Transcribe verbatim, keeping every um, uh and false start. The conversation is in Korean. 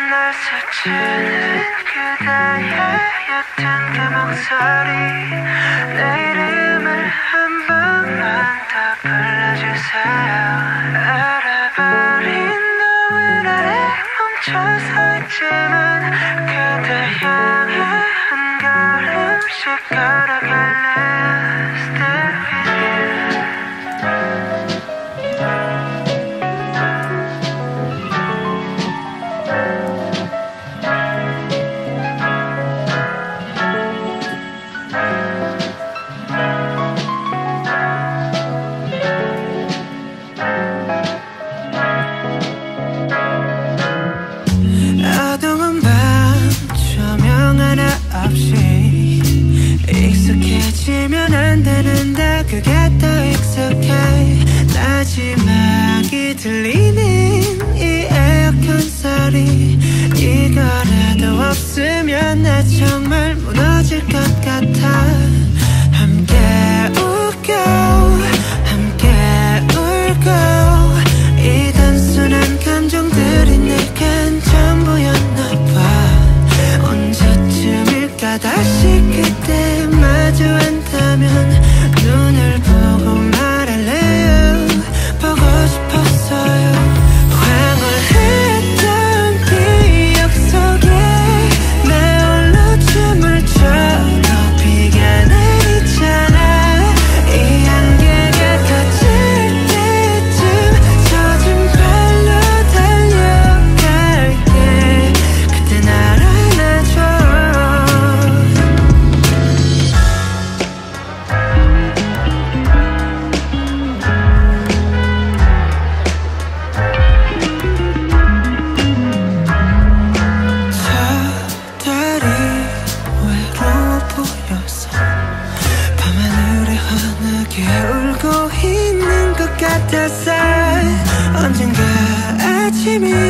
날 스치는 그대의 옅은 그 목소리 내 이름을 한 번만 더 불러주세요. 알아버린 너의 아래 멈춰 서 있지만 그대 향해 한 걸음씩 걸어갈래요. Stay with you. 어두운 밤 조명 하나 없이 익숙해지면 안 되는데 그게 더 익숙해. 마지막이 들리는 이 에어컨 소리 이거라도 없으면 나 정말 무너질 것 같아. 함께 웃고 함께 울고 이 단순한 감정들이 내겐 전부였나 봐. 언제쯤일까 다시 그때 마주한다면 눈을 보고 말할래요. 보고 싶었어요. 황홀했던 기억 속에 내 홀로 춤을 춰 비가 내리잖아. 이 안개가 커질 때쯤 젖은 발로 달려갈게. 그때 날 안아줘. 저 달이 외로워 보여서 밤하늘에 환하게 울고 있는 것 같았어. 언젠가 아침이